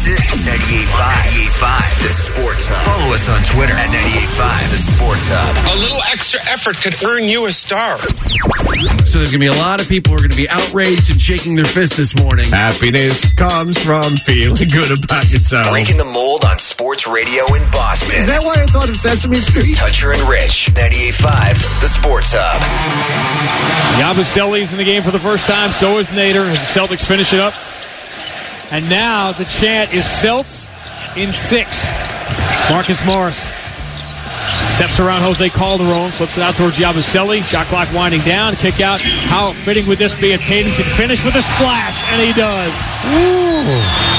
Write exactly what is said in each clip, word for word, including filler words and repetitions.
This is ninety-eight point five. ninety-eight point five, the Sports Hub. Follow us on Twitter at ninety-eight point five, the Sports Hub. A little extra effort could earn you a star. So there's going to be a lot of people who are going to be outraged and shaking their fist this morning. Happiness comes from feeling good about yourself. Breaking the mold on sports radio in Boston. Is that why I thought of Sesame Street? Toucher and Rich, ninety-eight point five, the Sports Hub. Yabusele's in the game for the first time. So is Nader as the Celtics finish it up. And now the chant is Celts in six. Marcus Morris steps around Jose Calderon, flips it out towards Yabusele. Shot clock winding down. Kick out. How fitting would this be? A Tatum can finish with a splash, and he does. Ooh.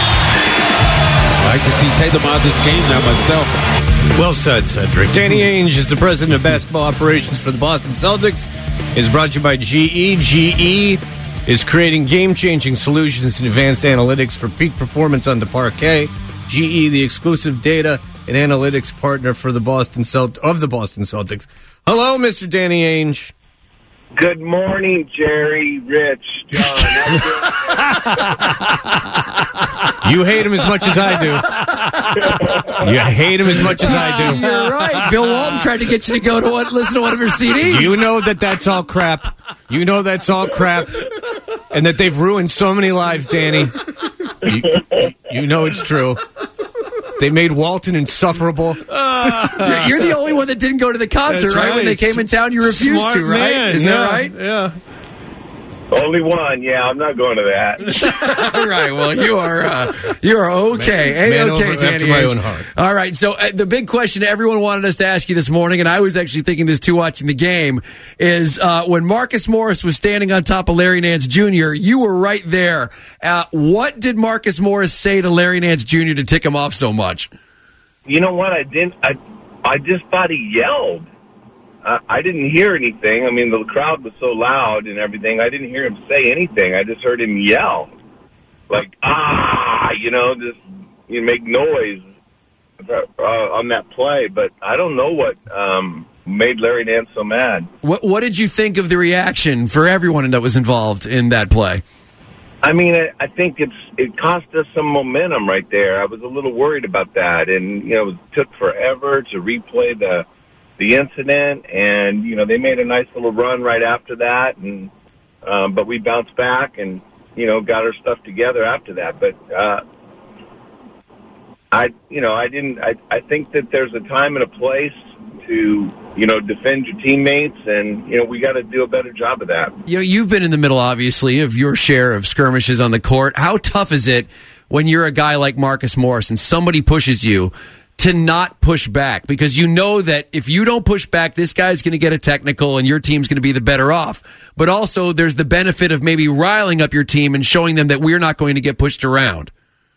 I like to see Tatum out of this game now myself. Well said, Cedric. Danny Ainge is the president of basketball operations for the Boston Celtics. Is brought to you by G E. G E is creating game-changing solutions and advanced analytics for peak performance on the parquet. G E, the exclusive data and analytics partner for the Boston Celt- of the Boston Celtics. Hello, Mister Danny Ainge. Good morning, Jerry, Rich, John. You hate him as much as I do. You hate him as much as I do. You're right. Bill Walton tried to get you to go to one, listen to one of her C Ds. You know that that's all crap. You know that's all crap. And that they've ruined so many lives, Danny. You, you know it's true. They made Walton insufferable. Uh, you're, you're the only one that didn't go to the concert, right? right? When they came in town, you refused Smart to, right? Man. Isn't yeah. that right? Yeah. Only one. Yeah, I'm not going to that. All right. Well, you are uh, you are okay. Man, hey, man okay, over, Danny after my Ainge. own heart. All right. So uh, the big question everyone wanted us to ask you this morning, and I was actually thinking this too watching the game, is uh, when Marcus Morris was standing on top of Larry Nance Junior, you were right there. Uh, what did Marcus Morris say to Larry Nance Junior to tick him off so much? You know what? I didn't. I I just thought he yelled. Uh, I didn't hear anything. I mean, the crowd was so loud and everything. I didn't hear him say anything. I just heard him yell, like ah, you know, just you know, make noise uh, on that play. But I don't know what um, made Larry Nance so mad. What What did you think of the reaction for everyone that was involved in that play? I mean, I, I think it's it cost us some momentum right there. I was a little worried about that, and you know, it took forever to replay the the incident, and you know, they made a nice little run right after that, and um, but we bounced back and you know, got our stuff together after that. But uh, I, you know, I didn't. I, I think that there's a time and a place to, you know, defend your teammates, and, you know, we got to do a better job of that. You know, you've been in the middle, obviously, of your share of skirmishes on the court. How tough is it when you're a guy like Marcus Morris and somebody pushes you to not push back? Because you know that if you don't push back, this guy's going to get a technical and your team's going to be the better off. But also there's the benefit of maybe riling up your team and showing them that we're not going to get pushed around.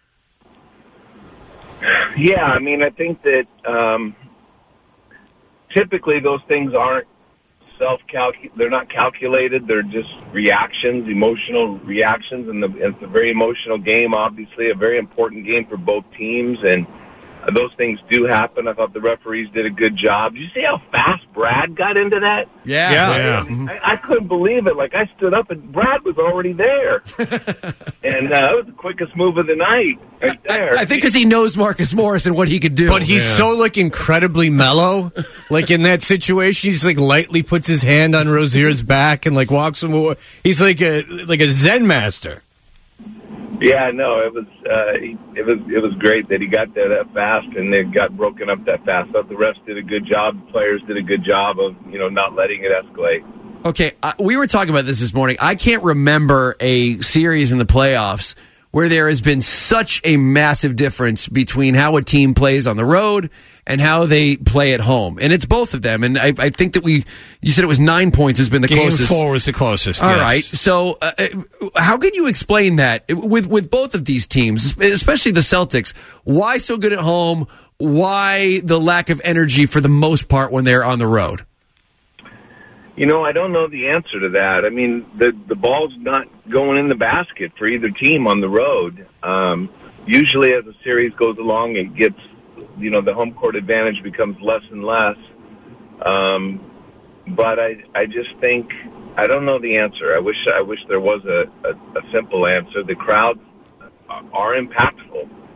Yeah, I mean, I think that um, typically those things aren't self-calc- they're not calculated. They're just reactions, emotional reactions, and the, it's a very emotional game, obviously, a very important game for both teams, and uh, those things do happen. I thought the referees did a good job. Did you see how fast Brad got into that? Yeah. Yeah. yeah. Mm-hmm. I, I couldn't believe it. Like, I stood up, and Brad was already there. And uh, it was the quickest move of the night right there. I, I think because he knows Marcus Morris and what he could do. But he's yeah. so, like, incredibly mellow. Like, in that situation, he's, like, lightly puts his hand on Rozier's back and, like, walks him away. He's like a like a Zen master. Yeah, no, it was uh, it was it was great that he got there that fast and it got broken up that fast. I thought the refs did a good job. The players did a good job of, you know, not letting it escalate. Okay, uh, we were talking about this this morning. I can't remember a series in the playoffs where there has been such a massive difference between how a team plays on the road and how they play at home. And it's both of them. And I, I think that we, you said it was nine points has been the Game closest. four was the closest. All yes. right. So uh, how can you explain that with, with both of these teams, especially the Celtics? Why so good at home? Why the lack of energy for the most part when they're on the road? You know, I don't know the answer to that. I mean, the the ball's not going in the basket for either team on the road. Um, usually as the series goes along, it gets, you know, the home court advantage becomes less and less. Um, but I I just think, I don't know the answer. I wish I wish there was a, a, a simple answer. The crowds are impactful.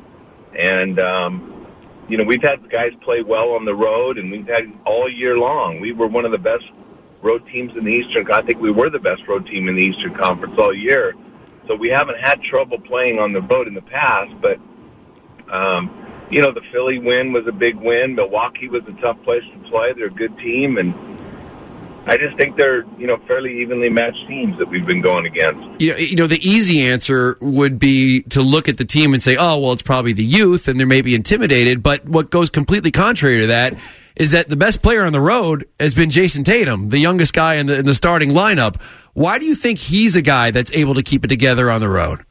And, um, you know, we've had guys play well on the road, and we've had all year long. We were one of the best road teams in the Eastern. I think we were the best road team in the Eastern Conference all year. So we haven't had trouble playing on the road in the past. But, um, you know, the Philly win was a big win. Milwaukee was a tough place to play. They're a good team, and I just think they're, you know, fairly evenly matched teams that we've been going against. You know, you know, the easy answer would be to look at the team and say, oh, well, it's probably the youth, and they may be intimidated. But what goes completely contrary to that is that the best player on the road has been Jason Tatum, the youngest guy in the, in the starting lineup. Why do you think he's a guy that's able to keep it together on the road?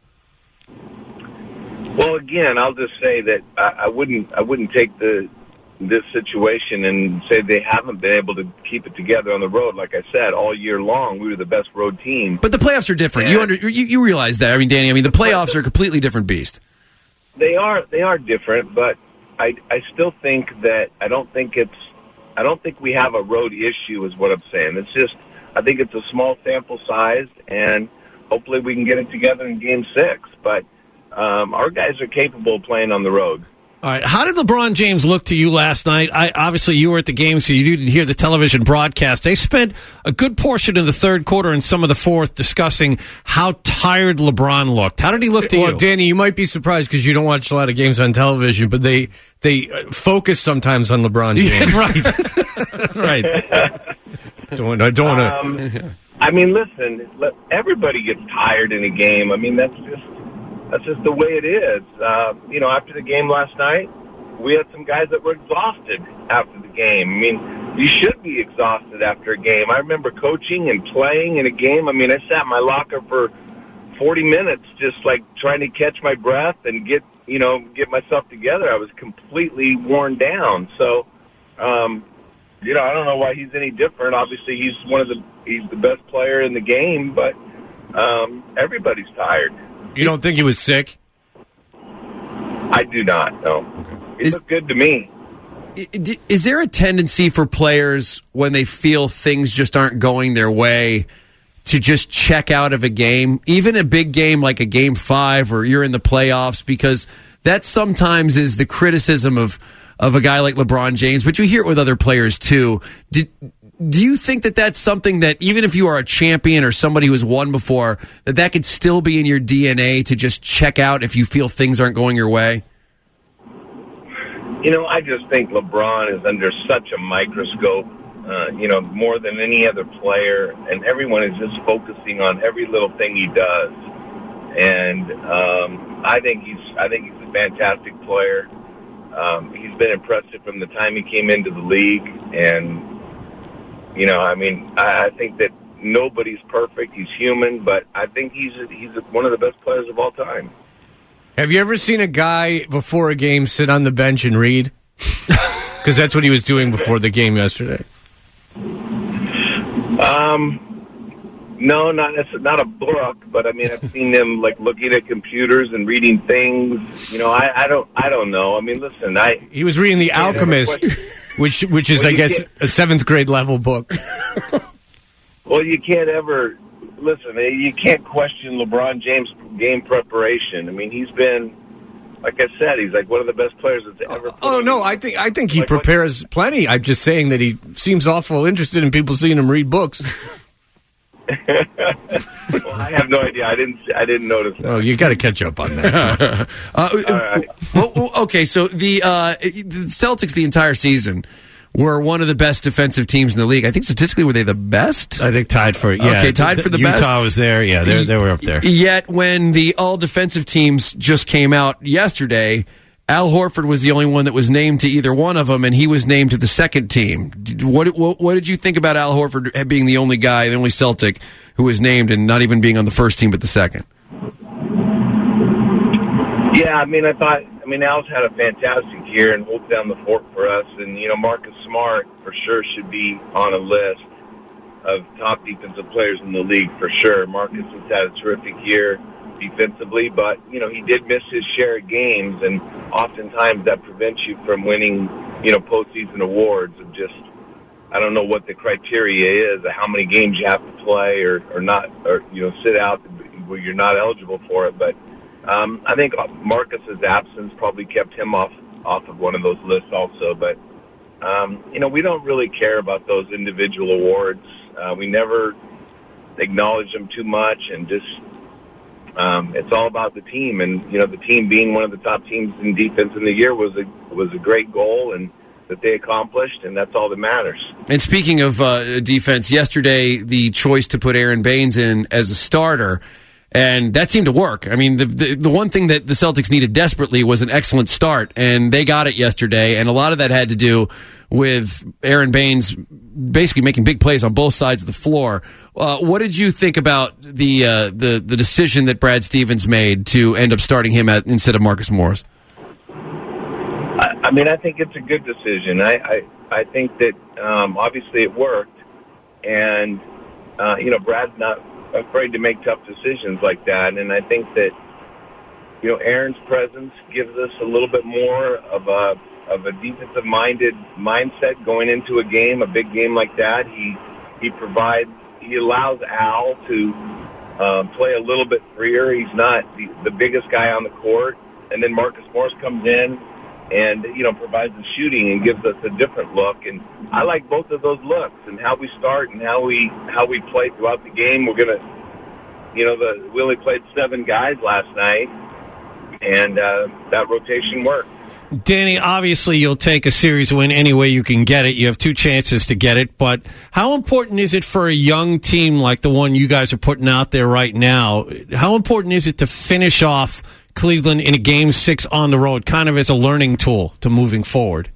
Well, again, I'll just say that I, I wouldn't I wouldn't take the this situation and say they haven't been able to keep it together on the road. Like I said, all year long, we were the best road team. But the playoffs are different. And you, under, you you realize that. I mean, Danny, I mean, the playoffs are a completely different beast. They are they are different, but I I still think that I don't think it's I don't think we have a road issue is what I'm saying. It's just I think it's a small sample size, and hopefully we can get it together in game six. But um, our guys are capable of playing on the road. All right. How did LeBron James look to you last night? I, obviously, you were at the game, so you didn't hear the television broadcast. They spent a good portion of the third quarter and some of the fourth discussing how tired LeBron looked. How did he look to well, you? Well, Danny, you might be surprised because you don't watch a lot of games on television, but they they focus sometimes on LeBron James. Yeah, right. Right. Don't, I don't um, want to. I mean, listen, everybody gets tired in a game. I mean, that's just that's just the way it is. Uh, you know, after the game last night, we had some guys that were exhausted after the game. I mean, you should be exhausted after a game. I remember coaching and playing in a game. I mean, I sat in my locker for forty minutes just, like, trying to catch my breath and get, you know, get myself together. I was completely worn down. So, um, you know, I don't know why he's any different. Obviously, he's one of the he's the best player in the game, but um, everybody's tired. You don't think he was sick? I do not, no. He Is- looked good to me. Is there a tendency for players when they feel things just aren't going their way to just check out of a game, even a big game like a game five or you're in the playoffs? Because that sometimes is the criticism of, of a guy like LeBron James, but you hear it with other players too. Did, do you think that that's something that even if you are a champion or somebody who has won before, that that could still be in your D N A to just check out if you feel things aren't going your way? You know, I just think LeBron is under such a microscope, uh, you know, more than any other player, and everyone is just focusing on every little thing he does. And um, I think he's, I think he's a fantastic player. Um, he's been impressive from the time he came into the league, and you know, I mean, I, I think that nobody's perfect. He's human, but I think he's he's one of the best players of all time. Have you ever seen a guy before a game sit on the bench and read? Because that's what he was doing before the game yesterday. Um, no, not necessarily, not a book, but I mean, I've seen them like looking at computers and reading things. You know, I, I don't, I don't know. I mean, listen, I he was reading The Alchemist, which which is, well, I guess, can't. a seventh grade level book. Well, you can't ever listen. You can't question LeBron James' game preparation. I mean, he's been, like I said, he's like one of the best players that's ever. Oh played. no, I think I think he Like, prepares what? plenty. I'm just saying that he seems awful interested in people seeing him read books. Well, I have no idea. I didn't. I didn't notice that. Oh, you got to catch up on that. Uh, All right. well, okay, so the, uh, the Celtics the entire season were one of the best defensive teams in the league. I think statistically, were they the best? I think tied for yeah. Okay, tied for the Utah best. Utah was there. Yeah, they they were up there. Yet when the all defensive teams just came out yesterday, Al Horford was the only one that was named to either one of them, and he was named to the second team. Did- What what, what did you think about Al Horford being the only guy, the only Celtic who was named and not even being on the first team but the second? Yeah, I mean, I thought, I mean, Al's had a fantastic year and holds down the fort for us. And, you know, Marcus Smart for sure should be on a list of top defensive players in the league for sure. Marcus has had a terrific year defensively, but, you know, he did miss his share of games, and oftentimes that prevents you from winning, you know, postseason awards of just, I don't know what the criteria is of how many games you have to play or, or not, or, you know, sit out where you're not eligible for it. But, Um, I think Marcus's absence probably kept him off off of one of those lists also. But um, you know, we don't really care about those individual awards. Uh, we never acknowledge them too much, and just um, it's all about the team. And you know, the team being one of the top teams in defense in the year was a was a great goal, and that they accomplished, and that's all that matters. And speaking of uh, defense, yesterday the choice to put Aaron Baines in as a starter. And that seemed to work. I mean, the, the the one thing that the Celtics needed desperately was an excellent start, and they got it yesterday. And a lot of that had to do with Aaron Baines basically making big plays on both sides of the floor. Uh, what did you think about the uh, the the decision that Brad Stevens made to end up starting him at, instead of Marcus Morris? I, I mean, I think it's a good decision. I I, I think that um, obviously it worked, and uh, you know, Brad's not afraid to make tough decisions like that, and I think that you know Aaron's presence gives us a little bit more of a of a defensive minded mindset going into a game, a big game like that. He he provides he allows Al to um, play a little bit freer. He's not the, the biggest guy on the court, and then Marcus Morris comes in and you know provides the shooting and gives us a different look. And I like both of those looks and how we start and how we how we play throughout the game. We're gonna, you know, the we only played seven guys last night, and uh, that rotation worked. Danny, obviously you'll take a series win any way you can get it. You have two chances to get it, but how important is it for a young team like the one you guys are putting out there right now? How important is it to finish off Cleveland in a game six on the road, kind of as a learning tool to moving forward?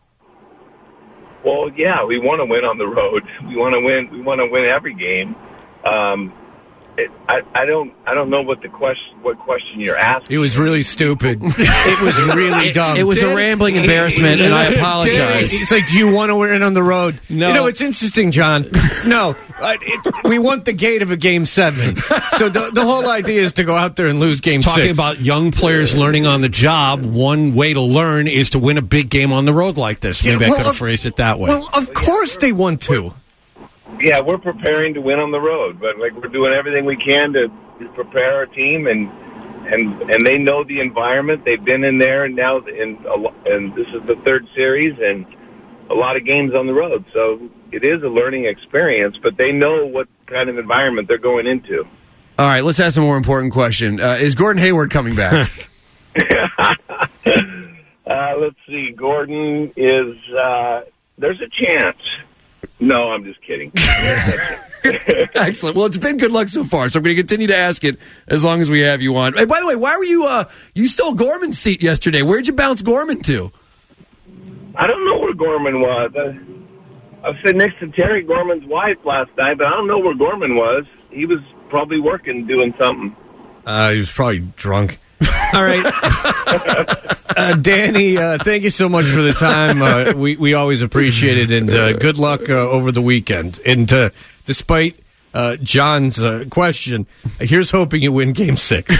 Well, yeah, we want to win on the road. We want to win. We want to win every game. Um, it, I, I don't. I don't know what the question. What question you're asking? It was really stupid. It was really dumb. It, it was Danny, a rambling embarrassment, and I apologize. Danny, it's like, do you want to win on the road? No. You know, it's interesting, John. No, uh, it, we want the gate of a game seven. So the, the whole idea is to go out there and lose game It's talking six. about young players learning on the job. One way to learn is to win a big game on the road like this. Maybe Yeah, well, I could have of- phrased it that way. Well, of course they want to. Yeah, we're preparing to win on the road, but like we're doing everything we can to prepare our team, and and and they know the environment. They've been in there, and now in a, lo- and this is the third series, and a lot of games on the road. So it is a learning experience, but they know what kind of environment they're going into. All right, let's ask a more important question. Uh, is Gordon Hayward coming back? uh, let's see. Gordon is. Uh, there's a chance. No, I'm just kidding. Excellent. Well, it's been good luck so far, so I'm going to continue to ask it as long as we have you on. Hey, by the way, why were you, uh, you stole Gorman's seat yesterday. Where'd you bounce Gorman to? I don't know where Gorman was. I, I was sitting next to Terry Gorman's wife last night, but I don't know where Gorman was. He was probably working, doing something. Uh, he was probably drunk. All right. Uh, Danny, uh, thank you so much for the time. Uh, we, we always appreciate it, and uh, good luck uh, over the weekend. And uh, despite uh, John's uh, question, here's hoping you win game six.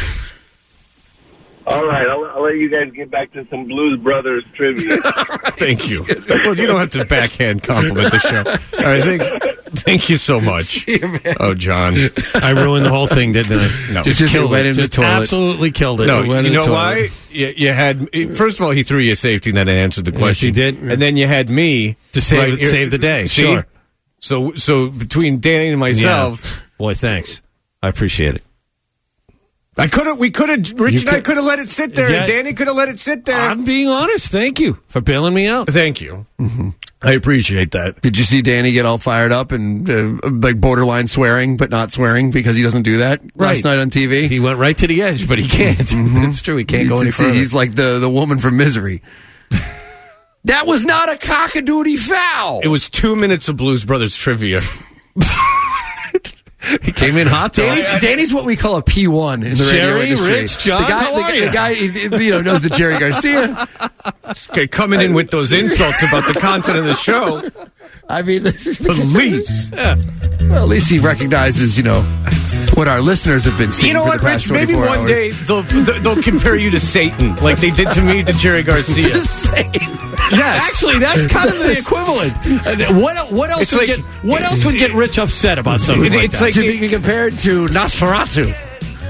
All right, I'll, I'll let you guys get back to some Blues Brothers trivia. Thank you. Well, you don't have to backhand compliment the show. All right, thank, thank you so much. You, oh, John. I ruined the whole thing, didn't I? No. Just, Just killed went it. into the Just toilet. absolutely killed it. No, It went you in know the why? toilet. You, you had first of all, he threw you a safety and then answered the question. he did. And then you had me To save- right here- save the day, See? sure. So, so between Danny and myself, Yeah. Boy, thanks. I appreciate it. I could have. We could have. Rich You and I could- could have let it sit there, Yeah. and Danny could have let it sit there. I'm being honest. Thank you for bailing me out. Thank you. I appreciate that. Did you see Danny get all fired up and uh, like borderline swearing, but not swearing because he doesn't do that Right. last night on T V? He went right to the edge, but he can't. It's true. He can't You go can any see further. He's like the, the woman from Misery. That was not a cockadoodie foul. It was two minutes of Blues Brothers trivia. He came in hot. Danny's, Danny's what we call a P one in the Jerry, radio industry. Rich, John, the guy, how the, are guy- you? the guy, he- you know, knows that Jerry Garcia. Okay, coming in with those insults about the content of the show. I mean, Police. well, at least he recognizes, you know, what our listeners have been seeing You know for what, the past Rich? Maybe twenty-four one hours. day they'll they'll compare you to Satan, like they did to me to Jerry Garcia. Yes. Actually, that's kind of the equivalent. Uh, What what else It's would like- get what else would get Rich upset about something It- like it's that? like to be compared to Nosferatu.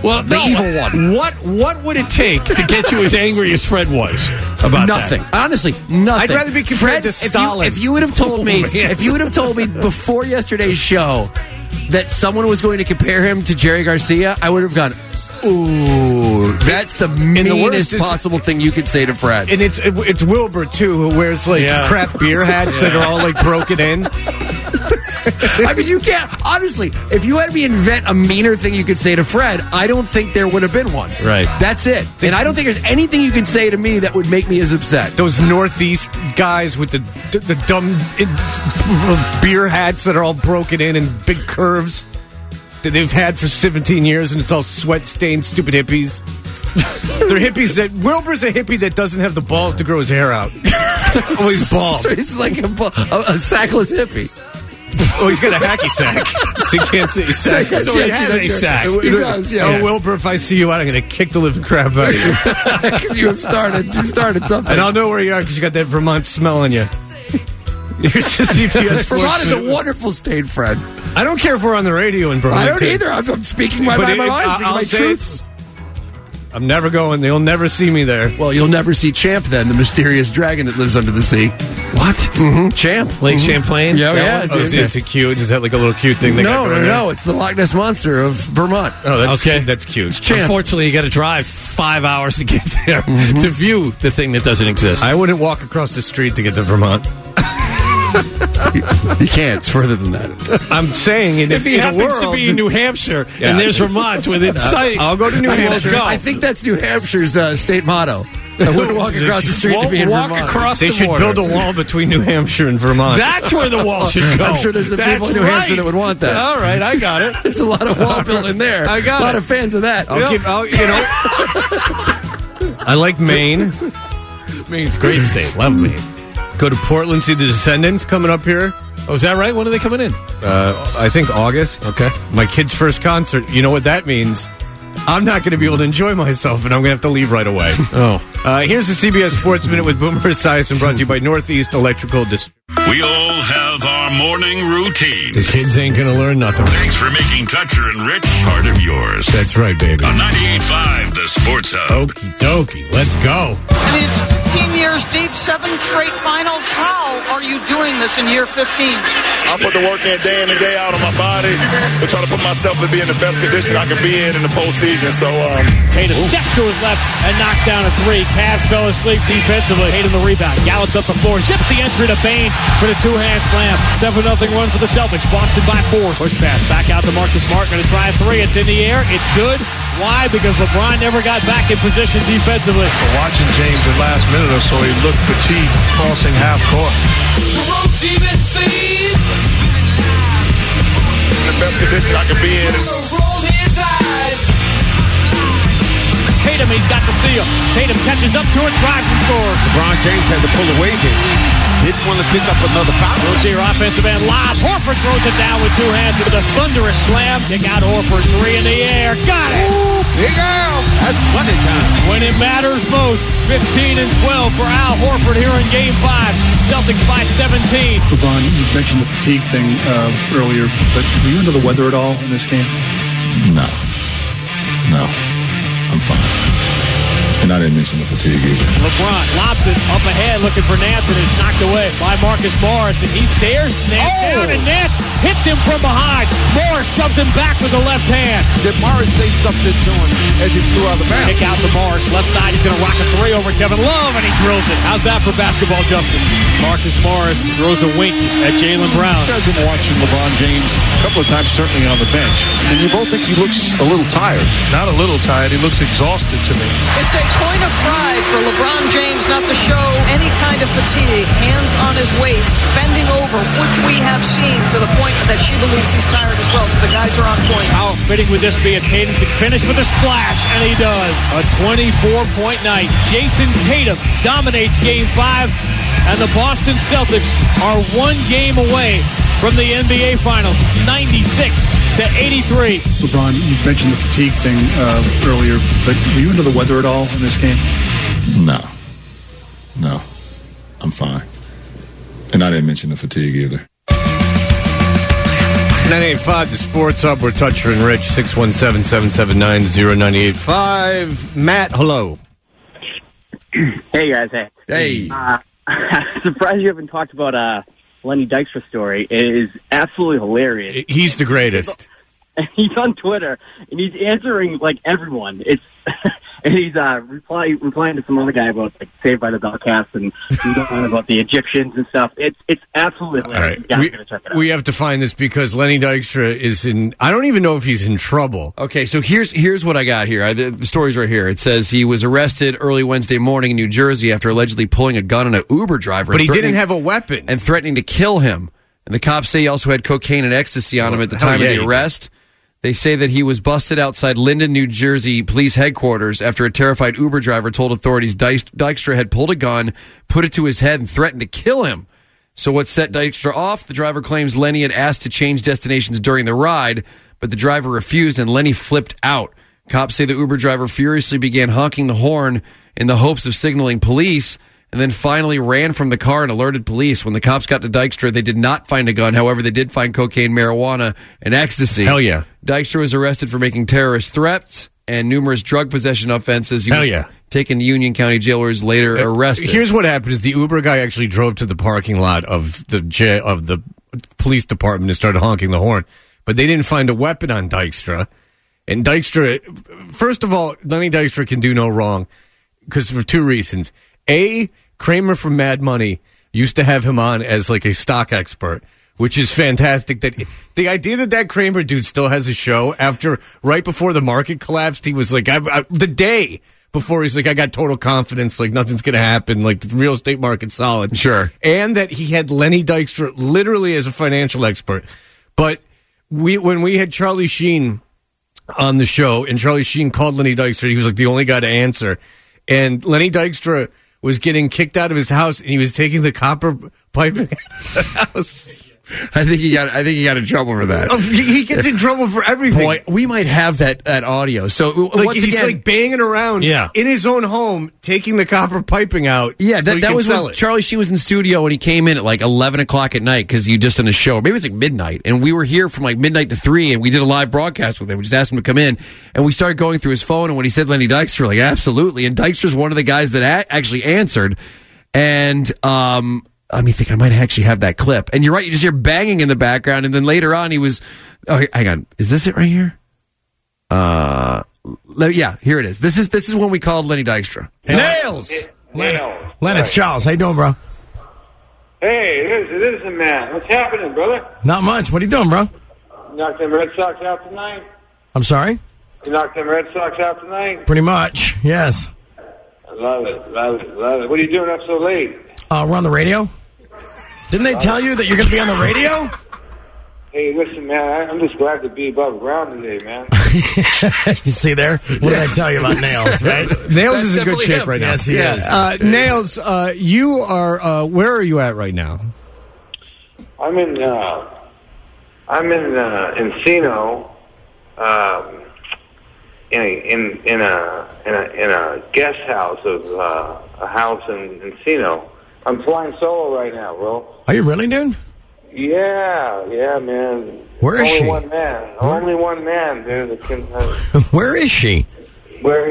Well, the no, evil one. What What would it take to get you as angry as Fred was about nothing. that? Honestly, nothing. I'd rather be compared Fred, to Stalin. If you, if you would have told me, Oh, man. if you would have told me before yesterday's show that someone was going to compare him to Jerry Garcia, I would have gone, ooh, that's the the meanest worst is- possible thing you could say to Fred. And it's it's Wilbur, too, who wears, like, Yeah. craft beer hats that are all, like, broken in. I mean, you can't, honestly, if you had me invent a meaner thing you could say to Fred, I don't think there would have been one. Right. That's it. And I don't think there's anything you can say to me that would make me as upset. Those Northeast guys with the the dumb in, beer hats that are all broken in and big curves that they've had for seventeen years, and it's all sweat-stained, stupid hippies. They're hippies that... Wilbur's a hippie that doesn't have the balls to grow his hair out. Oh, he's bald. So he's like a, a, a sackless hippie. Oh, he's got a hacky sack. So he can't say sack. Yes, So he yes, has he a does. sack. He does, yeah. Oh, Wilbur, if I see you out, I'm going to kick the living crap out of you. Because you have started, you started something. And I'll know where you are because you got that Vermont smell on you. Here's the C P S Vermont is Sports- a wonderful state, Fred. I don't care if we're on the radio in Burlington. I don't either. I'm, I'm speaking my But mind, my it- mind, I'll- speaking I'll my say truths. I'm never going. They'll never see me there. Well, you'll never see Champ then, the mysterious dragon that lives under the sea. What? Mm-hmm. Champ. Lake Mhm. Champlain? Yeah, That yeah. one? Oh, is, dude. is it cute? Is that like a little cute thing? They got No, no, going no. It's the Loch Ness Monster of Vermont. there? Oh, that's Okay. That's cute. Champ. Unfortunately, you got to drive five hours to get there Mm-hmm. to view the thing that doesn't exist. I wouldn't walk across the street to get to Vermont. You can't. It's further than that. I'm saying, in, if he in a happens world, to be in New Hampshire Yeah. and there's Vermont within sight, I'll go to New I will Hampshire. go. I think that's New Hampshire's uh, state motto. I wouldn't walk across the street to Won't be in walk Vermont. across they the should border. build a wall between New Hampshire and Vermont. That's where the wall should go. I'm sure there's some That's people in New right. Hampshire that would want that. All right, I got it. There's a lot of wall building there. I got a lot it. of fans of that. I'll give, I'll, you know, I like Maine. Maine's a great state. Love Maine. Go to Portland, see the Descendants coming up here. Oh, is that right? When are they coming in? Uh, I think August. Okay. My kid's first concert. You know what that means? I'm not going to be able to enjoy myself, and I'm going to have to leave right away. Oh. Uh, here's the C B S Sports Minute with Boomer Esiason, brought to you by Northeast Electrical Distribution. We all have our morning routine. The kids ain't going to learn nothing. Thanks for making Toucher and Rich part of yours. That's right, baby. On ninety-eight point five, The Sports Hub. Okie dokie. Let's go. I mean, it's fifteen years deep, seven straight finals. How are you doing this in year fifteen? I put the work in day in and day out on my body to try to put myself to be in the best condition I can be in in the postseason. So, um, Tatum steps to his left and knocks down a three. Cavs fell asleep defensively. Tatum the rebound. Gallops up the floor. Zips the entry to Baines for the two-hand slam. seven nothing run for the Celtics. Boston by four. Push pass. Back out to Marcus Smart. Going to try a three. It's in the air. It's good. Why? Because LeBron never got back in position defensively. Watching James the last minute or so, he looked fatigued crossing half court. in the best condition I can be in. Tatum, he's got the steal. Tatum catches up to it, drives and scores. LeBron James had to pull away here. Didn't want to pick up another foul. Rozier offensive end lob. Horford throws it down with two hands with a thunderous slam. Kick out Horford, three in the air. Got it. There you go. That's money time. When it matters most, fifteen and twelve for Al Horford here in Game Five. Celtics by seventeen. LeBron, you mentioned the fatigue thing uh, earlier, but were you under the weather at all in this game? No. No. I'm fine. And I didn't mention the fatigue either. LeBron lobs it up ahead looking for Nance, and it's knocked away by Marcus Morris. And he stares Nance Oh! down, and Nance hits him from behind. Morris shoves him back with the left hand. Did Morris say something to him as he flew out of the bounds? Kick out to Morris. Left side, he's going to rock a three over Kevin Love, and he drills it. How's that for basketball justice? Marcus Morris throws a wink at Jaylen Brown. You guys have been watching LeBron James a couple of times, certainly on the bench. And you both think he looks a little tired. Not a little tired. He looks exhausted to me. It's a point of pride for LeBron James not to show any kind of fatigue. Hands on his waist, bending over, which we have seen to the point that she believes he's tired as well. So the guys are on point. How fitting would this be? A Tatum could finish with a splash, and he does. A twenty-four point night. Jason Tatum dominates Game five, and the Boston Celtics are one game away from the N B A Finals, ninety-six to eighty-three. LeBron, you mentioned the fatigue thing uh, earlier, but were you under the weather at all in this game? No. No. I'm fine. And I didn't mention the fatigue either. nine eight five, the Sports Hub. We're Toucher and Rich, six one seven, seven seven nine, zero nine eight five. Matt, hello. Hey, guys. Hey. Hey. Uh, I'm surprised you haven't talked about uh, Lenny Dykstra's story. It is absolutely hilarious. He's the greatest. He's on Twitter, and he's answering, like, everyone. It's and he's uh, reply, replying to some other guy about, like, Saved by the Bell cast and he's on about the Egyptians and stuff. It's it's absolutely hilarious. All right. We, gotta check it out. we have to find this because Lenny Dykstra is in... I don't even know if he's in trouble. Okay, so here's here's what I got here. I, the, the story's right here. It says he was arrested early Wednesday morning in New Jersey after allegedly pulling a gun on an Uber driver. But he threatening- didn't have a weapon. And threatening to kill him. And the cops say he also had cocaine and ecstasy on him at the hell time yeah, of he the did. arrest. They say that he was busted outside Linden, New Jersey police headquarters after a terrified Uber driver told authorities Dyk- Dykstra had pulled a gun, put it to his head, and threatened to kill him. So what set Dykstra off? The driver claims Lenny had asked to change destinations during the ride, but the driver refused and Lenny flipped out. Cops say the Uber driver furiously began honking the horn in the hopes of signaling police, and then finally ran from the car and alerted police. When the cops got to Dykstra, they did not find a gun. However, they did find cocaine, marijuana, and ecstasy. Hell yeah. Dykstra was arrested for making terrorist threats and numerous drug possession offenses. He Hell was yeah. taken to Union County Jail where he was later arrested. Here's what happened: is the Uber guy actually drove to the parking lot of the jail, of the police department and started honking the horn, but they didn't find a weapon on Dykstra. And Dykstra, first of all, Lenny Dykstra can do no wrong because for two reasons: A, Kramer from Mad Money used to have him on as like a stock expert, which is fantastic. That the idea that that Kramer dude still has a show after right before the market collapsed, he was like, I, I, the day before, he's like, I got total confidence, like nothing's going to happen, like the real estate market's solid. Sure. And that he had Lenny Dykstra literally as a financial expert. But we when we had Charlie Sheen on the show, and Charlie Sheen called Lenny Dykstra, he was like the only guy to answer. And Lenny Dykstra was getting kicked out of his house, and he was taking the copper pipe out of the house. I think he got. I think he got in trouble for that. Oh, he gets in trouble for everything. Boy, we might have that, that audio. So like once he's again, like banging around Yeah. in his own home, taking the copper piping out. yeah, so that, he that can was sell when it. Charlie Sheen was in studio and he came in at like eleven o'clock at night because you just on a show. Maybe it was like midnight, and we were here from like midnight to three, and we did a live broadcast with him. We just asked him to come in, and we started going through his phone. And when he said Lenny Dykstra, we're like, absolutely. And Dykstra's one of the guys that a- actually answered. And um, let me think. I might actually have that clip. And you're right. You just hear banging in the background, and then later on, he was. Oh, here- hang on. Is this it right here? Uh, le- yeah. Here it is. This is this is when we called Lenny Dykstra. Nails. Nails. Len, it's Charles. How you doing, bro? Hey, it is, it is a man. What's happening, brother? Not much. What are you doing, bro? You knocked them Red Sox out tonight? I'm sorry? You knocked them Red Sox out tonight? Pretty much, yes. I love it, love it, love it. What are you doing up so late? Uh, we're on the radio? Didn't they tell you that you're going to be on the radio? Hey, listen, man, I- I'm just glad to be above ground today, man. You see there? What did I tell you about Nails, right? Nails is in good shape right now. Yes, he is. Uh, Nails, uh, you are. Uh, where are you at right now? I'm in, uh, I'm in, uh, Encino, um, in a, in, in a, in a, in a guest house of, uh, a house in Encino. I'm flying solo right now, bro. Are you really, dude? Yeah, yeah, man. Where is only she? one man. Where? Only one man, dude. That can, uh, Where is she? where?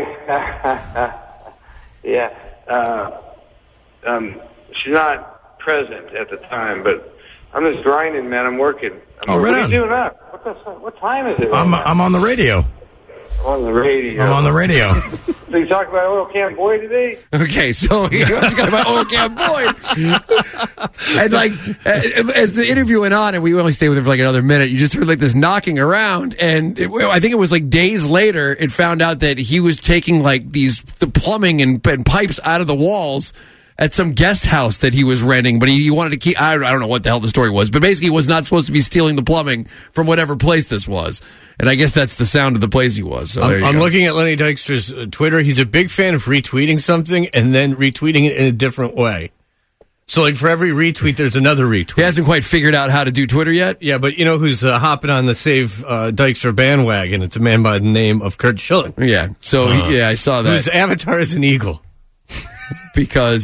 yeah. Uh, um, she's not present at the time, but I'm just grinding, man. I'm working. I'm Oh, right what are on. you doing up? What, the, what time is it? right I'm, now? I'm on the radio. on the radio. I'm on the radio. So you talk about Oil Can Boy today? Okay, so he was talking about Oil Can Boy. And like, as the interview went on, and we only stayed with him for like another minute, you just heard like this knocking around. And it, I think it was like days later, it found out that he was taking like these the plumbing and, and pipes out of the walls at some guest house that he was renting, but he, he wanted to keep, I, I don't know what the hell the story was, but basically he was not supposed to be stealing the plumbing from whatever place this was. And I guess that's the sound of the place he was. So there I'm, you I'm go. looking at Lenny Dykstra's uh, Twitter. He's a big fan of retweeting something and then retweeting it in a different way. So, like, for every retweet, there's another retweet. He hasn't quite figured out how to do Twitter yet? Yeah, but you know who's uh, hopping on the Save uh, Dykstra bandwagon? It's a man by the name of Kurt Schilling. Yeah, so, Uh, he, yeah, I saw that. Whose avatar is an eagle. Because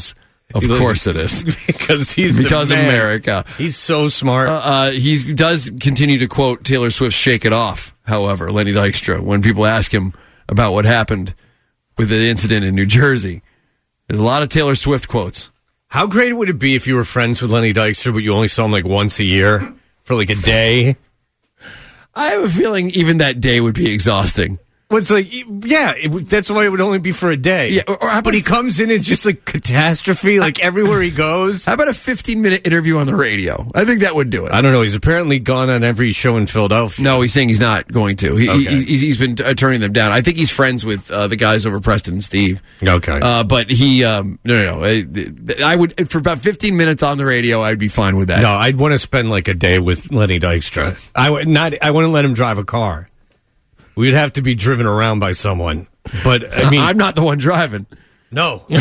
Of course it is. Because he's because the of man. America. He's so smart. Uh, uh, he does continue to quote Taylor Swift's "Shake It Off," however, Lenny Dykstra, when people ask him about what happened with the incident in New Jersey. There's a lot of Taylor Swift quotes. How great would it be if you were friends with Lenny Dykstra, but you only saw him like once a year for like a day? I have a feeling even that day would be exhausting. Well, it's like, yeah, it, would- that's why it would only be for a day. Yeah, or, or how but about he a- comes in and just like catastrophe, like everywhere he goes. How about a fifteen-minute interview on the radio? I think that would do it. I don't know. He's apparently gone on every show in Philadelphia. No, he's saying he's not going to. He, Okay. he, he's, he's been uh, turning them down. I think he's friends with uh, the guys over Preston and Steve. Okay. Uh, but he, um, no, no, no. I, I would, for about fifteen minutes on the radio, I'd be fine with that. No, I'd want to spend like a day with Lenny Dykstra. I would not. I wouldn't let him drive a car. We'd have to be driven around by someone. But I mean, I'm not the one driving. no, No. no.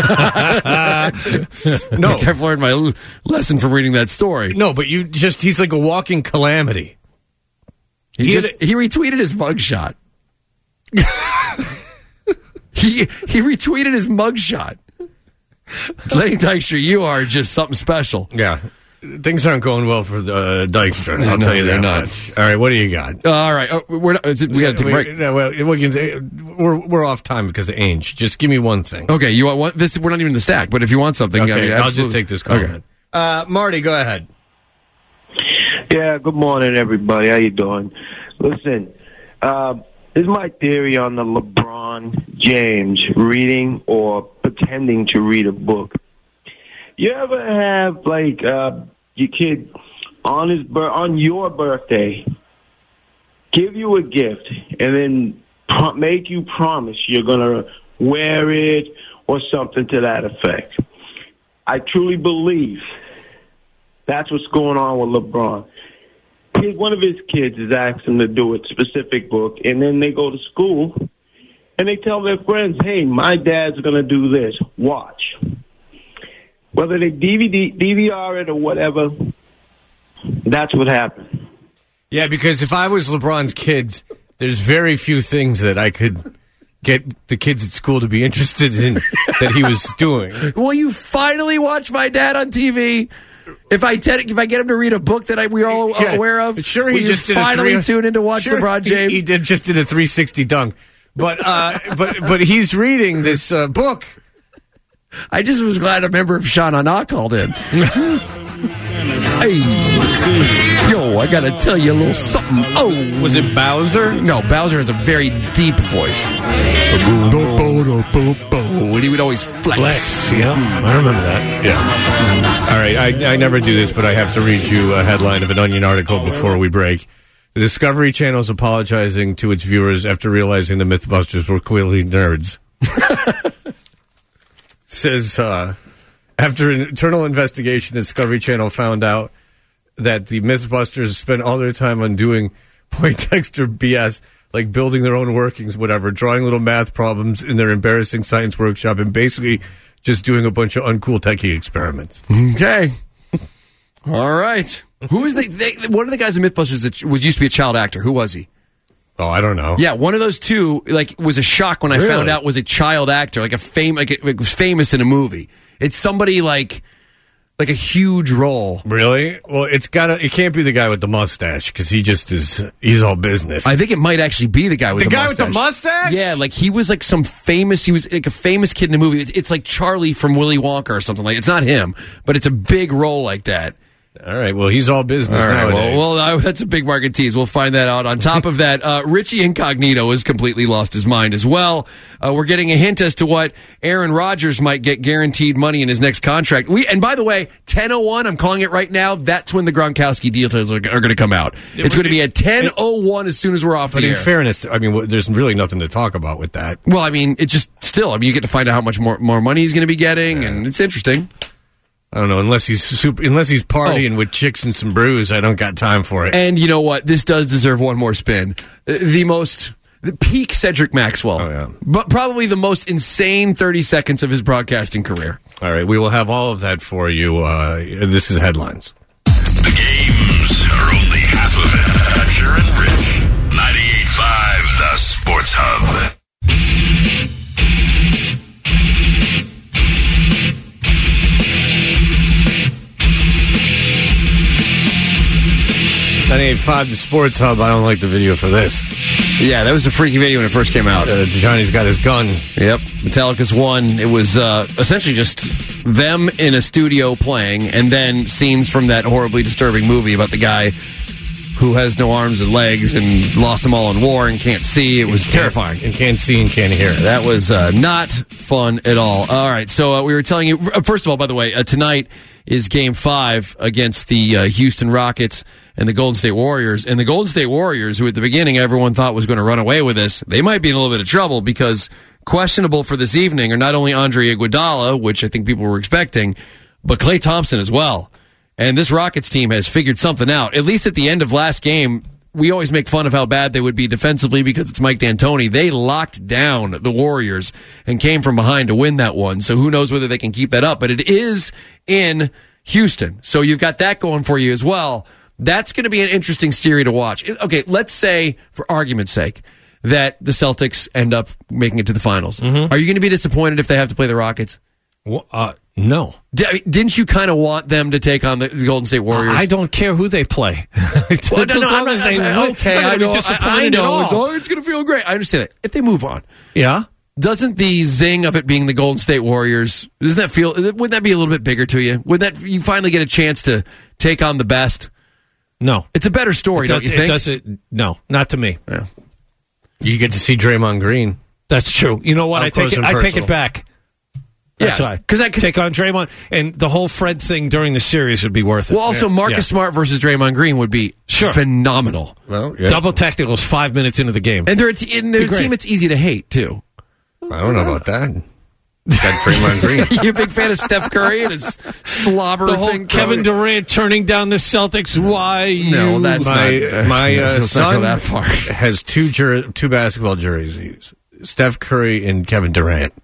I've learned my l- lesson from reading that story. No, but you just—he's like a walking calamity. He, He just, had he retweeted his mugshot. he he retweeted his mugshot. Lenny Dykstra, you are just something special. Yeah, things aren't going well for the uh, Dykstra. I'll No, tell you they're that not. much. All right, what do you got? Uh, all right, uh, we're not, we got to take a break. We- well, we can- we're we're off time because of Ainge. Just give me one thing. Okay, you want what? This we're not even in the stack, but if you want something, Okay, I mean, I'll absolutely. just take this comment. Okay. Uh, Marty, go ahead. Yeah, good morning, everybody. How you doing? Listen, uh, this is my theory on the LeBron James reading or pretending to read a book. You ever have, like, uh, your kid on his bir- on your birthday give you a gift and then pro- make you promise you're going to wear it or something to that effect? I truly believe that's what's going on with LeBron. Kid, one of his kids is asking him to do a specific book, and then they go to school, and they tell their friends, hey, my dad's going to do this. Watch. Whether they D V D, D V R it or whatever, that's what happened. Yeah, because if I was LeBron's kids, there's very few things that I could get the kids at school to be interested in that he was doing. Will you finally watch my dad on T V? If I te- if I get him to read a book that I, we're all uh, Yeah, aware of, Sure, will he you just did finally a three, tune in to watch sure, LeBron he- James. He, did just did a three sixty dunk, but uh, but but he's reading this uh, book. I just was glad a member of Sean Anna called in. Hey, yo, I gotta tell you a little something. Oh, was it Bowser? No, Bowser has a very deep voice. And he would always flex. Flex, yeah, I remember that. Yeah. All right, I, I never do this, but I have to read you a headline of an Onion article before we break. The Discovery Channel is apologizing to its viewers after realizing the Mythbusters were clearly nerds. Says, uh, after an internal investigation, the Discovery Channel found out that the Mythbusters spent all their time on doing Poindexter B S, like building their own workings, whatever, drawing little math problems in their embarrassing science workshop, and basically just doing a bunch of uncool techie experiments. Okay. All right. Who is the, they, one of the guys in Mythbusters that was used to be a child actor? Who was he? Oh, I don't know. Yeah, one of those two, like, was a shock when I Really? found out was a child actor, like a fame, like it, it was famous in a movie. It's somebody like, like a huge role. Really? Well, it's gotta. It can't be the guy with the mustache because he just is. He's all business. I think it might actually be the guy with The the, guy with mustache. the mustache? Yeah, like he was like some famous. He was like a famous kid in a movie. It's, it's like Charlie from Willy Wonka or something like. It's not him, but it's a big role like that. All right. Well, he's all business All right. nowadays. Well, well, uh, that's a big market tease. We'll find that out. On top of that, uh, Richie Incognito has completely lost his mind as well. Uh, we're getting a hint as to what Aaron Rodgers might get guaranteed money in his next contract. We and by the way, ten oh one. I'm calling it right now. That's when the Gronkowski details are, are going to come out. It's going to be at ten oh one as soon as we're off but the in air. fairness, I mean, w- there's really nothing to talk about with that. Well, I mean, it just still. I mean, you get to find out how much more more money he's going to be getting, and it's interesting. I don't know, unless he's super, unless he's partying with chicks and some brews, I don't got time for it. And you know what? This does deserve one more spin. Uh, The most, the peak Cedric Maxwell. Oh, yeah. But probably the most insane thirty seconds of his broadcasting career. All right, we will have all of that for you. Uh, this is Headlines. The games are only half of it. Thatcher and Rich. ninety-eight point five, the Sports Hub. ninety-eight point five, the Sports Hub. I don't like the video for this. Yeah, that was a freaky video when it first came out. Uh, Johnny's got his gun. Yep. Metallica's won. It was uh, essentially just them in a studio playing, and then scenes from that horribly disturbing movie about the guy who has no arms and legs and lost them all in war and can't see. It was terrifying. And can't see and can't hear. That was uh, not fun at all. All right, so uh, we were telling you, first of all, by the way, uh, tonight is Game five against the uh, Houston Rockets and the Golden State Warriors. And the Golden State Warriors, who at the beginning everyone thought was going to run away with this, they might be in a little bit of trouble because questionable for this evening are not only Andre Iguodala, which I think people were expecting, but Klay Thompson as well. And this Rockets team has figured something out. At least at the end of last game, we always make fun of how bad they would be defensively because it's Mike D'Antoni. They locked down the Warriors and came from behind to win that one. So who knows whether they can keep that up. But it is in Houston. So you've got that going for you as well. That's going to be an interesting series to watch. Okay, let's say, for argument's sake, that the Celtics end up making it to the finals. Mm-hmm. Are you going to be disappointed if they have to play the Rockets? Well, uh, no. D- didn't you kind of want them to take on the, the Golden State Warriors? I don't care who they play. well, no, no, I'm not, they I, okay, I know. I, I know. It's, oh, it's going to feel great. I understand it. If they move on. Yeah. Doesn't the zing of it being the Golden State Warriors, doesn't that feel, wouldn't that be a little bit bigger to you? Would that, you finally get a chance to take on the best? No. It's a better story, does, don't you think? It doesn't, no, not to me. Yeah. You get to see Draymond Green. That's true. You know what? I take it, I take it back. That's yeah, right. Because I take on Draymond, and the whole Fred thing during the series would be worth it. Well, also, yeah. Marcus yeah. Smart versus Draymond Green would be sure. phenomenal. Well, yeah. Double technicals five minutes into the game. And they're a, t- in their team, it's easy to hate, too. I don't know about that. That Draymond Green. You a big fan of Steph Curry and his slobber the whole thing? Kevin Durant turning down the Celtics. Why? No, you? that's my not, uh, my uh, son that far. has two jer- two basketball jerseys: Steph Curry and Kevin Durant.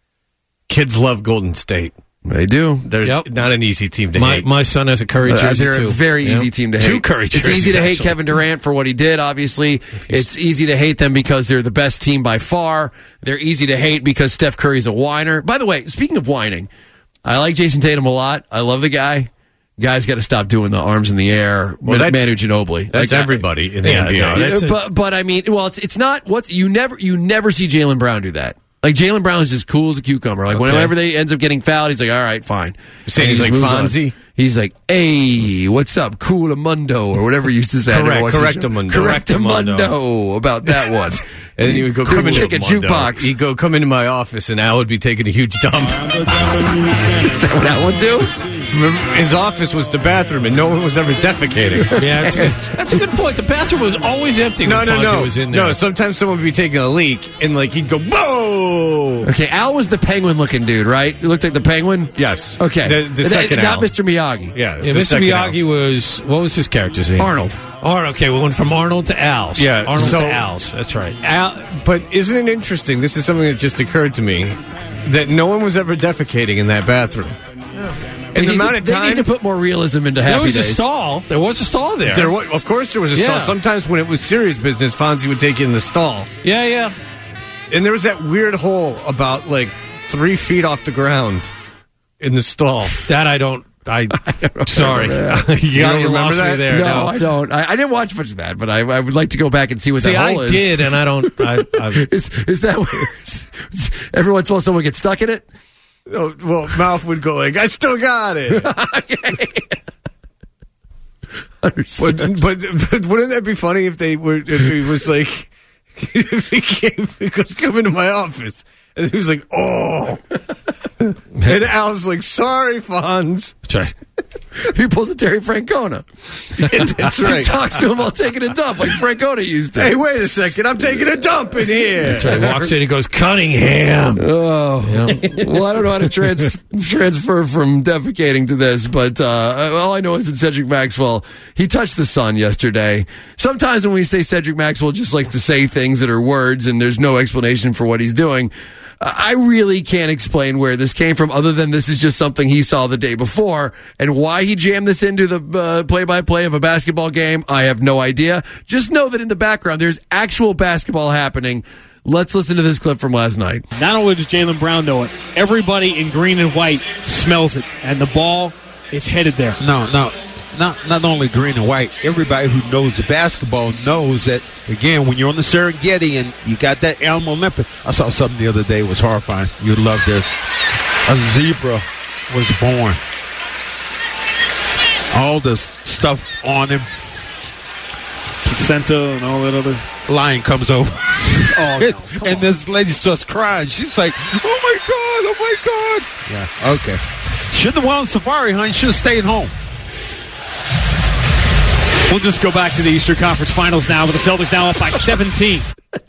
Kids love Golden State. They do. They're yep. not an easy team to my, hate. My son has a Curry jersey, uh, They're too. a very yep. easy team to hate. Two Curry jerseys, It's easy to hate actually. Kevin Durant for what he did, obviously. It's easy to hate them because they're the best team by far. They're easy to hate because Steph Curry's a whiner. By the way, speaking of whining, I like Jason Tatum a lot. I love the guy. Guy's got to stop doing the arms in the air. Well, Man- that's, Manu Ginobili. That's like, everybody in the yeah, N B A. No, that's but, but I mean, well, it's it's not what's you never you never see Jaylen Brown do that. Like, Jaylen Brown is just cool as a cucumber. Like, okay. whenever they ends up getting fouled, he's like, all right, fine. Saying he's like Fonzie? He's like, hey, what's up, Coolamundo, or whatever he used to say. Correct, Correctamundo. Correctamundo about that one. And then he would go cool come into chicken jukebox. He'd go come into my office, and Al would be taking a huge dump. Is that what Al would do? His office was the bathroom, and no one was ever defecating. Yeah, that's, good. That's a good point. The bathroom was always empty no, when no, Fonzie no. was in there. No, sometimes someone would be taking a leak, and like he'd go, whoa! Okay, Al was the penguin-looking dude, right? He looked like the penguin? Yes. Okay. The, the second Not Al. Mister Miyagi. Yeah, yeah Mister Miyagi Al. was, what was his character's name? Arnold. Arnold. Okay, we went from Arnold to Al's. Yeah. Arnold so, to Al's. That's right. Al, but isn't it interesting? This is something that just occurred to me, that no one was ever defecating in that bathroom. And the amount of they time need to put more realism into Happy There was Days. a stall. There was a stall there. There was, of course there was a yeah. stall. Sometimes when it was serious business, Fonzie would take you in the stall. Yeah, yeah. And there was that weird hole about like three feet off the ground in the stall. That I don't. I, I sorry, you, you, don't you lost that? me there. No, no. I don't. I, I didn't watch much of that, but I, I would like to go back and see what See, that hole I is. did, and I don't. I, is is that where every once in a while someone gets stuck in it? No, well, mouth would go like, I still got it. but, but but wouldn't that be funny if they were? If he was like, if he came, he goes, come into my office, and he was like, oh, and Al's like, sorry, Fonz. That's right. He pulls a Terry Francona. That's right. He talks to him while taking a dump, like Francona used to. Hey, wait a second, I'm taking a dump in here. That's right. He walks in, he goes, Cunningham. Oh, yeah. Well, I don't know how to trans- transfer from defecating to this, but uh, all I know is that Cedric Maxwell, he touched the sun yesterday. Sometimes when we say Cedric Maxwell just likes to say things that are words and there's no explanation for what he's doing, I really can't explain where this came from other than this is just something he saw the day before. And why he jammed this into the uh, play-by-play of a basketball game, I have no idea. Just know that in the background, there's actual basketball happening. Let's listen to this clip from last night. Not only does Jaylen Brown know it, everybody in green and white smells it, and the ball is headed there. No, no. not not only green and white, everybody who knows the basketball knows that, again, when you're on the Serengeti and you got that animal limping. I saw something the other day. It was horrifying. You'd love this. A zebra was born. All this stuff on him. Placenta and all that other. Lion comes over. Oh, no. And this lady starts crying. She's like, oh my God, oh my God. Yeah, okay. Shouldn't have went on safari, honey. Should have stayed home. We'll just go back to the Eastern Conference Finals now with the Celtics now up by seventeen.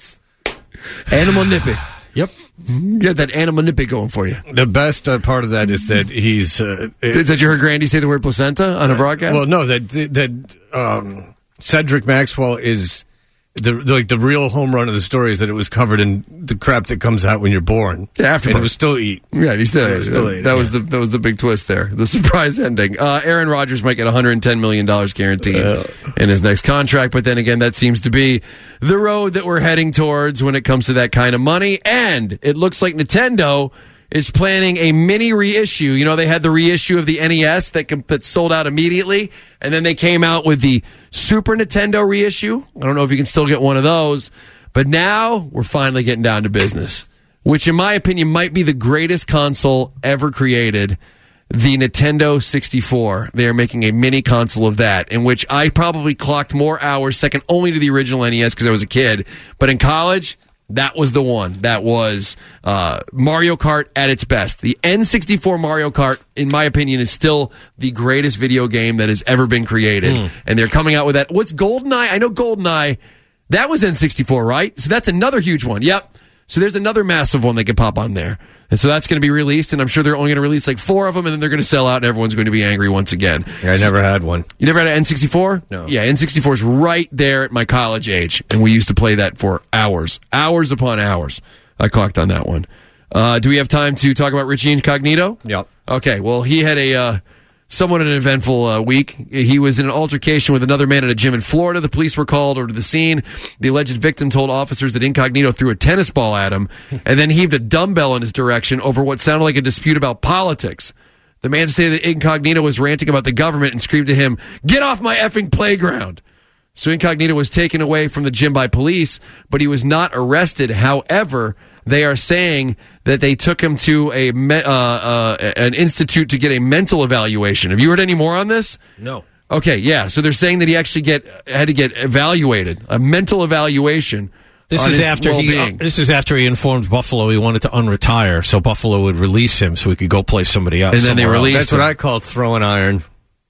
Animal nippy. Yep. You got that animal nippy going for you. The best uh, part of that is that he's... Uh, Is that you heard Grandy say the word placenta on a broadcast? Well, no, that that um, Cedric Maxwell is... The, the like the real home run of the story is that it was covered in the crap that comes out when you're born. Yeah, after and it was still eat. Yeah, he still, It was still that, ate, that yeah. was the that was the big twist there. The surprise ending. Uh, Aaron Rodgers might get one hundred ten million dollars guaranteed Uh. in his next contract, but then again, that seems to be the road that we're heading towards when it comes to that kind of money. And it looks like Nintendo is planning a mini reissue. You know, they had the reissue of the N E S that, com- that sold out immediately, and then they came out with the Super Nintendo reissue. I don't know if you can still get one of those, but now we're finally getting down to business, which in my opinion might be the greatest console ever created, the Nintendo sixty-four. They are making a mini console of that, in which I probably clocked more hours, second only to the original N E S because I was a kid, but in college... that was the one. That was uh, Mario Kart at its best. The N sixty-four Mario Kart, in my opinion, is still the greatest video game that has ever been created. Mm. And they're coming out with that. What's GoldenEye? I know GoldenEye, that was N sixty-four, right? So that's another huge one. Yep. So there's another massive one that could pop on there. And so that's going to be released, and I'm sure they're only going to release like four of them, and then they're going to sell out, and everyone's going to be angry once again. Yeah, I never had one. You never had an N sixty-four? No. Yeah, N sixty-four is right there at my college age, and we used to play that for hours. Hours upon hours. I clocked on that one. Uh, do we have time to talk about Richie Incognito? Yep. Okay, well, he had a... Uh, Somewhat an eventful uh, week. He was in an altercation with another man at a gym in Florida. The police were called over to the scene. The alleged victim told officers that Incognito threw a tennis ball at him and then heaved a dumbbell in his direction over what sounded like a dispute about politics. The man stated that Incognito was ranting about the government and screamed to him, "Get off my effing playground!" So Incognito was taken away from the gym by police, but he was not arrested. However, they are saying that they took him to a me- uh, uh, an institute to get a mental evaluation. Have you heard any more on this? No. Okay, yeah. So they're saying that he actually get had to get evaluated, a mental evaluation. This on is his after he. well-being. This is after he informed Buffalo he wanted to unretire, so Buffalo would release him so he could go play somebody else. And then they somewhere else. released That's him. what I call throwing iron.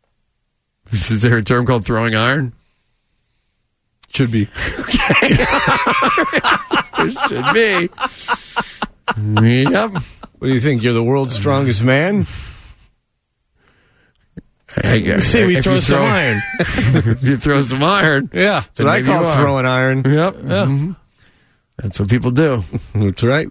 Is there a term called throwing iron? Should be. Okay. There should be. Yep. What do you think? You're the world's strongest man? Hey, Let's see if we if throw you some throw- iron. If you throw some iron. Yeah, that's then what I maybe you call are. throwing iron. Yep. Yeah. Mhm. That's what people do. That's right.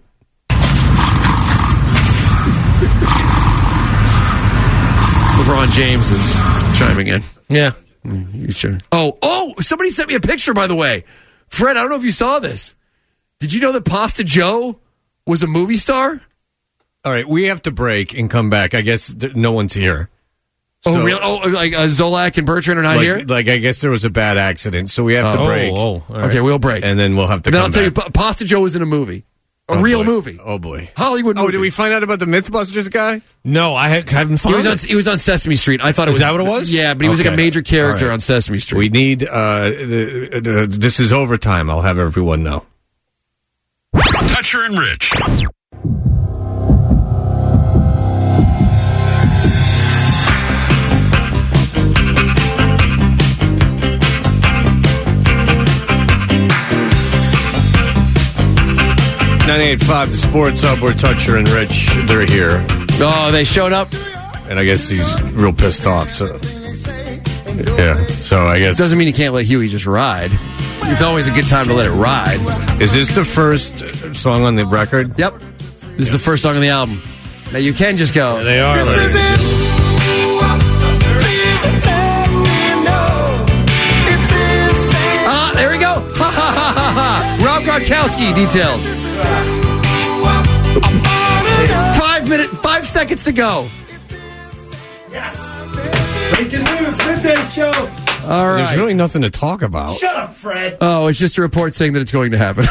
LeBron James is chiming in. Yeah. You should. Oh, oh, somebody sent me a picture, by the way. Fred, I don't know if you saw this. Did you know that Pasta Joe was a movie star? All right, we have to break and come back. I guess th- no one's here. Oh, So- real? Oh, like uh, Zolak and Bertrand are not like, here? Like, I guess there was a bad accident, so we have to Oh. break. Oh, oh, all right. Okay, we'll break. And then we'll have to And then come I'll tell back. you, Pa- Pasta Joe was in a movie. A Oh, real boy. movie. Oh, boy. Hollywood movie. Oh, did we find out about the Mythbusters guy? No, I ha- haven't found he was on, it. He was on Sesame Street. I thought it Is was. that what it was? Yeah, but he was like a Okay. major character All right. on Sesame Street. We need, uh, the, the, this is overtime. I'll have everyone know. Toucher and Rich. ninety-eight point five, the Sports Hub, where Toucher and Rich, they're here. Oh, they showed up? And I guess he's real pissed off. So, yeah, so I guess. Doesn't mean you can't let Huey just ride. It's always a good time to let it ride. Is this the first song on the record? Yep. This is the first song on the album. Now you can just go. Yeah, they are. ladies and gentlemen. Ah, there we go. Ha ha ha ha ha. Rob Gronkowski details. Five minutes, five seconds to go. Breaking news, midday show. All right. There's really nothing to talk about. Shut up, Fred. Oh, it's just a report saying that it's going to happen.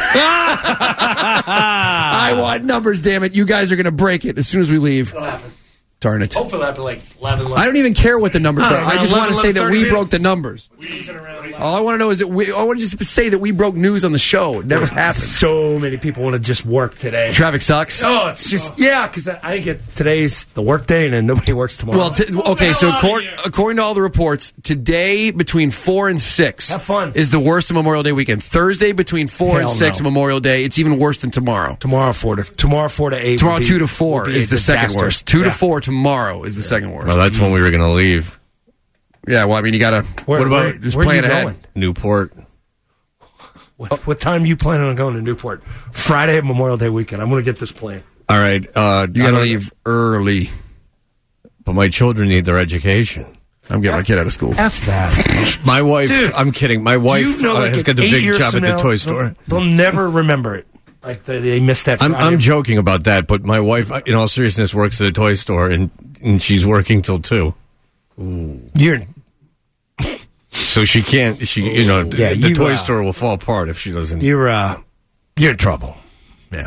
I want numbers, damn it. You guys are going to break it as soon as we leave. It'll happen. Darn it. Hopefully it'll happen like eleven. I don't even care what the numbers I are. don't know, I just want to eleven, say that we thirty broke the numbers. All I want to know is that we. I want to just say that we broke news on the show. It never happened. So many people want to just work today. Traffic sucks. Oh, it's just yeah, because I, I get today's the work day and then nobody works tomorrow. Well, t- okay, so according, according to all the reports, today between four and six Have fun. is the worst of Memorial Day weekend. Thursday between four Hell and six no. Memorial Day, it's even worse than tomorrow. tomorrow four to tomorrow four to eight. Tomorrow would be- two to four would be is a the second disaster. worst. Two Yeah. to four tomorrow is the second worst. Well, that's when we were going to leave. Yeah, well, I mean, you got to. Where- What about where- just where are playing you ahead? going? Newport. What, what time are you planning on going to Newport? Friday Memorial Day weekend. I'm going to get this plane. All right. Uh, You got to leave early. But my children need their education. I'm getting my kid out of school. F that. My wife, Dude, I'm kidding. My wife you know, uh, like has in got the eight big years job from at the now, toy store. They'll, they'll never remember it. Like they, they missed that. I'm, Friday. I'm joking about that, but my wife, in all seriousness, works at a toy store, and, and she's working till two. You're So she can't. She, you know, Yeah, the you, toy uh, store will fall apart if she doesn't. you're uh, you're in trouble. Yeah.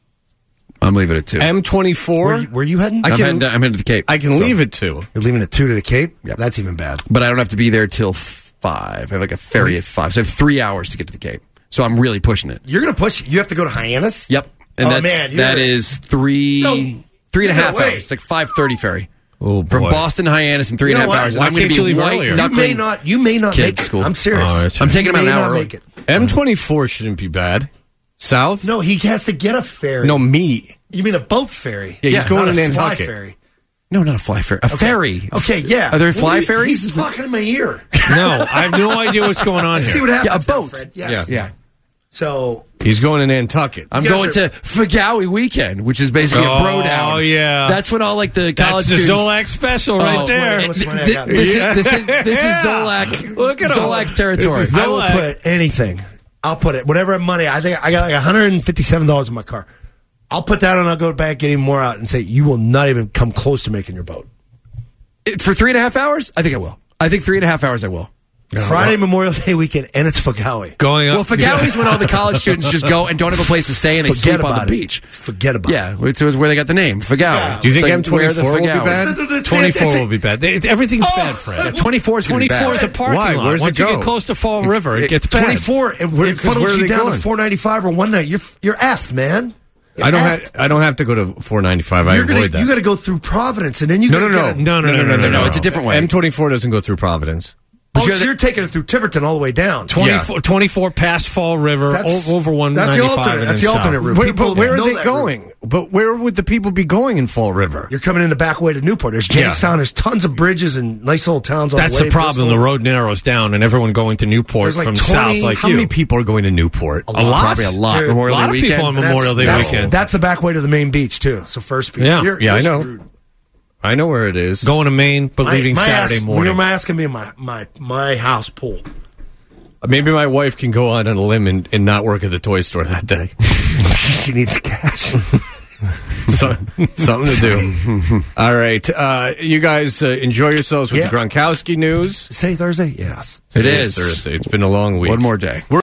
I'm leaving at two. M twenty-four. Where, you- where you heading? I I'm, can. heading, I'm heading to the Cape. I can So- leave at two. You're leaving at two to the Cape. Yeah, that's even bad. But I don't have to be there till five. I have like a ferry at five. So I have three hours to get to the Cape. So I'm really pushing it. You're going to push. You have to go to Hyannis. Yep. And Oh, that's, man, you're that gonna- is three, No, three and a no half way. hours. It's like five thirty ferry. Oh, From boy. Boston to Hyannis in three You and a know half what? hours. Why I'm going can't to you be leave white earlier? You knuckling may not. You may not kids make it. school. I'm serious. Oh, that's I'm taking him You out may an hour not early. make it. M twenty-four shouldn't be bad. South? No, he has to get a ferry. No, me. You mean a boat ferry? Yeah, he's going not to a fly Nantucket. ferry. No, not a fly ferry. A ferry. Okay, yeah. Are there What fly do you- ferries? He's talking in my ear. No, I have no idea what's going on See here. what happens. Yeah, a now, boat. Fred. Yes. Yeah. So He's going to Nantucket. I'm You guys going are- to Fagawi weekend, which is basically Oh, a bro down. yeah. That's when all like the college That's the students. Zolak special right Oh, there. th- What's money I th- got? this, Yeah. is, this is this is Yeah. Zolak. Look at him. Zolak's territory. This is I will Zolak. put anything. I'll put it. Whatever money. I think I got like one hundred fifty-seven dollars in my car. I'll put that on. I'll go to the bank, get even more out, and say you will not even come close to making your boat. For three and a half hours, I think I will. I think three and a half hours I will. Friday Memorial Day weekend, and it's Fagawi. Going up. Well, Fagawi's when all the college students just go and don't have a place to stay and they Forget sleep on the about it. beach. Forget about Yeah, it's, it's where they got the name, Fagawi. Do you think It's M twenty-four where the will be Fagawi- bad? it. It's- twenty-four it's- will be bad. They, everything's bad, Fred. Yeah, twenty-four is going to be twenty-four is bad. a parking Why? lot. Where's Once it you go? get close to Fall River, it gets bad. twenty-four. It, Where- it 'cause funnels where are you they down going? to four ninety-five or one night. You're you're F, man. You're I don't F. have. I don't have to go to four ninety-five. I You're avoid gonna, that. You got to go through Providence, and then you no, gotta no, no, get a- No, no, no, no, no, no. It's a different way. M twenty-four doesn't go through Providence. Oh, so you're taking it through Tiverton all the way down. twenty-four, twenty-four past Fall River, That's- o- over one that's the ninety-five. alternate- and that's then the alternate south. route. Where, People but where are know they that going? But where would the people be going in Fall River? You're coming in the back way to Newport. There's Yeah. Jamestown. There's tons of bridges and nice little towns on That's the way. the problem. Bristol. The road narrows down, and everyone going to Newport There's like from twenty south, like How you. many people are going to Newport? A lot. Probably a lot. Dude, Memorial a lot Day of weekend. people on And Memorial Day that's, weekend. That's the back way to the main beach too. So first beach. Yeah. You're, Yeah, I you're know. screwed. I know where it is. Going to Maine, but My- leaving my Saturday ass, morning. My ass can be in my my my house pool. Maybe my wife can go on a limb and, and not work at the toy store that day. She needs cash. So, something to do. All right. Uh, you guys uh, enjoy yourselves with Yeah. the Gronkowski news. Say Thursday? Yes. It It is is. Thursday. It's been a long week. One more day. We're